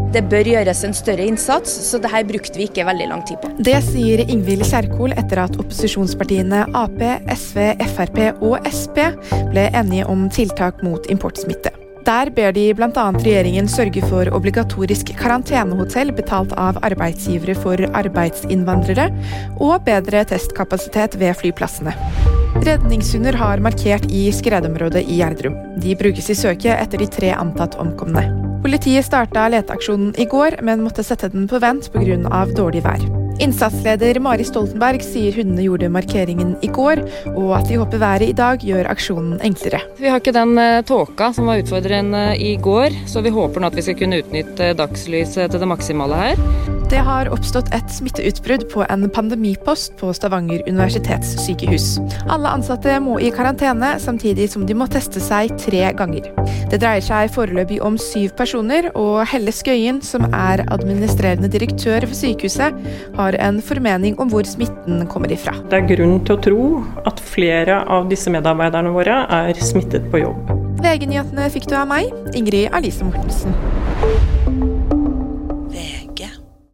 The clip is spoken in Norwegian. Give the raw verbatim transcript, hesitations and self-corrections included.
Det bør gjøres en større innsats, så det her brukte vi ikke veldig lang tid på. Det sier Ingvild Kjerkol etter at opposisjonspartiene A P, S V, F R P og S P ble enige om tiltak mot importsmitte. Der ber de blant annet regjeringen sørge for obligatorisk karantenehotell betalt av arbeidsgivere for arbeidsinnvandrere og bedre testkapasitet ved flyplassene. Redningshunder har markert i skredområdet i Gjerdrum. De brukes i søket etter de tre antatt omkomne. Politiet startet leteaksjonen i går, men måtte sette den på vent på grunn av dårlig vær. Innsatsleder Mari Stoltenberg sier hundene gjorde markeringen i går, og at de håper været i dag gjør aksjonen enklere. Vi har ikke den uh, tåka som var utfordrende i går, så vi håper nå at vi skal kunne utnytte dagslyset til det maksimale her. Det har oppstått et smitteutbrudd på en pandemipost på Stavanger universitetssykehus. Alle ansatte må i karantene, samtidig som de må teste seg tre ganger. Det dreier seg foreløpig om syv personer, og Helle Skøyen, som er administrerende direktør for sykehuset, har en formening om hvor smitten kommer ifra. Det er grunn til å tro at flere av disse medarbeiderne våre er smittet på jobb. V G-nyhetene fikk du av meg, Ingrid Alice Mortensen.